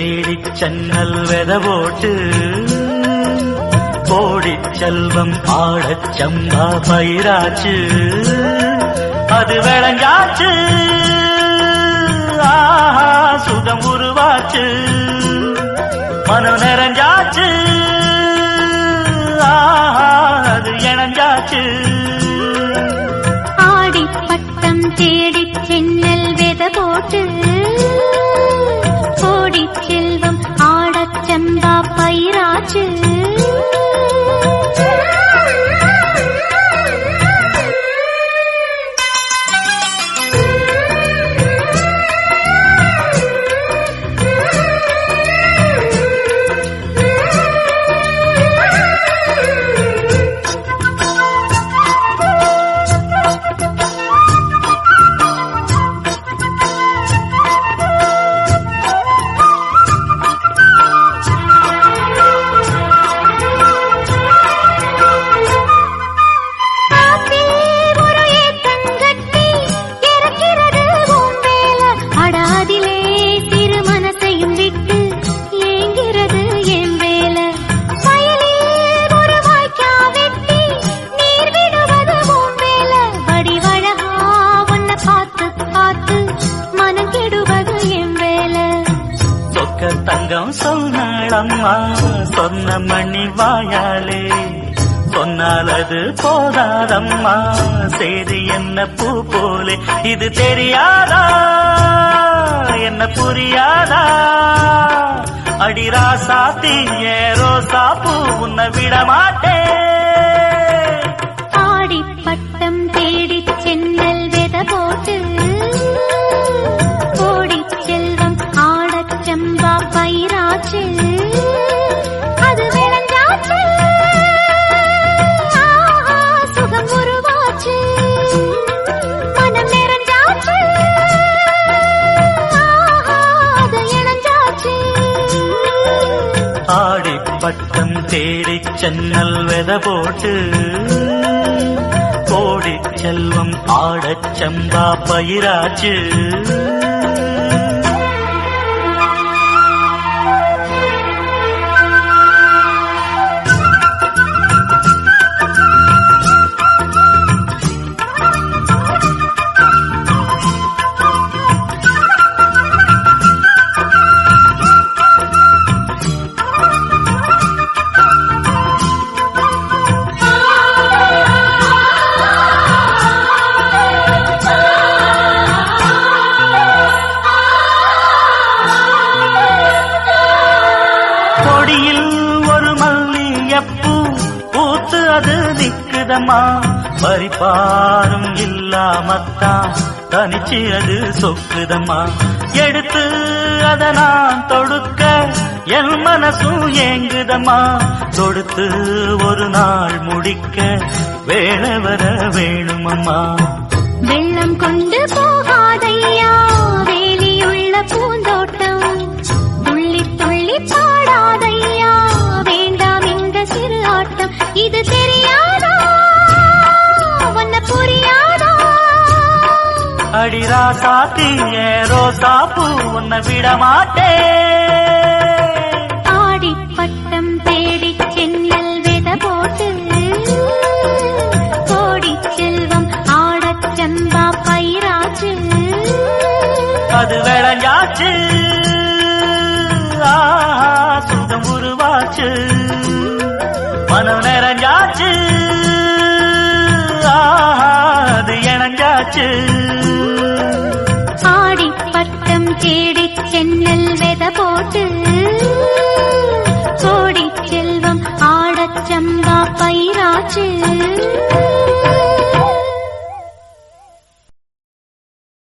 தேடிச் சன்னல் வெத போட்டு கோடிச் செல்வம் ஆடச் சம்பா பயிராச்சு அது விளைஞ்சாச்சு ஆஹா சுகம் உருவாச்சு மனம் நிறைஞ்சாச்சு ஆஹா அது இணைஞ்சாச்சு ஆடி பட்டம் தேடி சென்னல் வெத போட்டு கோடி செல்வம் ஆடச் சம்பா பயிராச்சு தங்கம் சொன்னாளம்மா சொன்ன மணி வாயாலே சொன்னால் அது போதாதம்மா சேதி என்ன பூ போலே இது தெரியாதா என்ன புரியாதா அடிராசாத்தி ரோசா பூ உன்னை விட மாட்டே ஆடி பட்டம் தேடி சென்னல் வெத போட்டு கோடி செல்வம் ஆடச் சம்பா பயிராச்சு அது விளைஞ்சாச்சு ஆஹா சுகம் உருவாச்சு மனம் நிறைஞ்சாச்சு ஆஹா அது இணைஞ்சாச்சு ஆடி பட்டம் தேடி சென்னல் வெத போட்டு கோடி செல்வம் ஆடச் சம்பா பயிராச்சு கொடியில் ஒரு மல்லியப்பூ பூத்து அது நிக்குதம்மா பறிப்பாரும் இல்லாமத்தான் தனிச்சு அது சொக்குதம்மா எடுத்து அத நான் தொடுக்க என் மனசும் ஏங்குதம்மா தொடுத்து ஒரு நாள் முடிக்க வேளை வர வேணுமம்மா வெள்ளம் கொண்டு போகாதையா வேலியுள்ள பூந்தோட்டம் துள்ளி துள்ளி பாடாதையா வேண்டாம் இந்த சிறு ஆட்டம் இது தெரியாதா உன்ன புரியாதா அடிராசாத்தி ரோசா பூ உன்னை விட மாட்டே ஆடி பட்டம் தேடி சென்னல் வெத போட்டு கோடி செல்வம் ஆடச் சம்பா பயிராச்சு அது விளைஞ்சாச்சு ஆஹா சுகம் உருவாச்சு மனம் நிறைஞ்சாச்சு ஆஹா அது இணைஞ்சாச்சு ஆடி பட்டம் தேடி சென்னல் வெத போட்டு கோடி செல்வம் ஆடச் சம்பா பயிராச்சு